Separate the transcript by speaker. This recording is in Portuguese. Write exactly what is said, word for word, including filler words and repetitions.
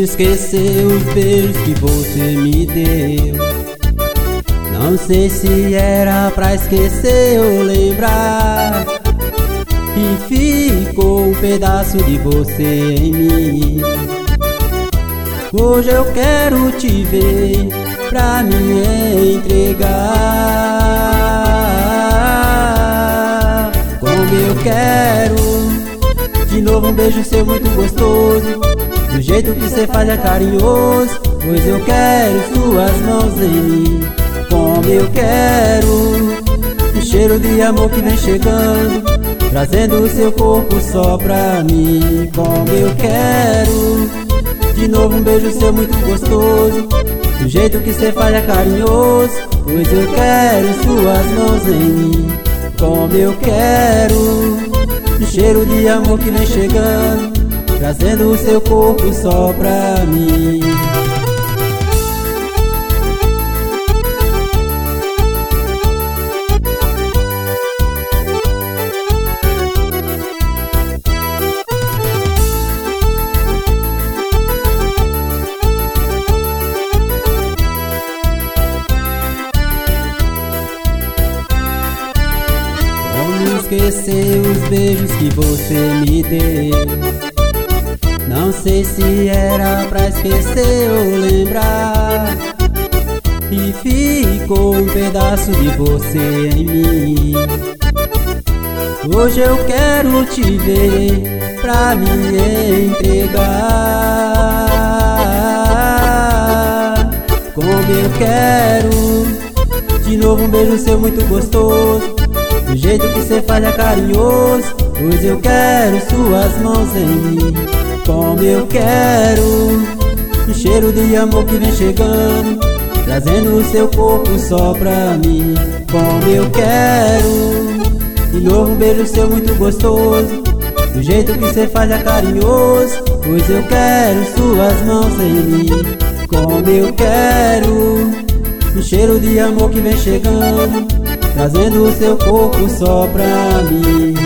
Speaker 1: esquecer os beijos que você me deu. Não sei se era pra esquecer ou lembrar, e ficou um pedaço de você em mim. Hoje eu quero te ver pra me entregar. Como eu quero de novo um beijo seu muito gostoso, do jeito que cê faz é carinhoso, pois eu quero suas mãos em mim. Como eu quero o cheiro de amor que vem chegando, trazendo o seu corpo só pra mim. Como eu quero de novo um beijo seu muito gostoso, do jeito que cê faz é carinhoso, pois eu quero suas mãos em mim. Como eu quero o cheiro de amor que vem chegando, trazendo o seu corpo só pra mim. Esquecer os beijos que você me deu. Não sei se era pra esquecer ou lembrar, e ficou um pedaço de você em mim. Hoje eu quero te ver pra me entregar. Como eu quero de novo um beijo seu muito gostoso, do jeito que cê faz é carinhoso, pois eu quero suas mãos em mim. Como eu quero o cheiro de amor que vem chegando, trazendo o seu corpo só pra mim. Como eu quero de novo um beijo seu muito gostoso, do jeito que cê faz é carinhoso, pois eu quero suas mãos em mim. Como eu quero o cheiro de amor que vem chegando, trazendo o seu corpo só pra mim.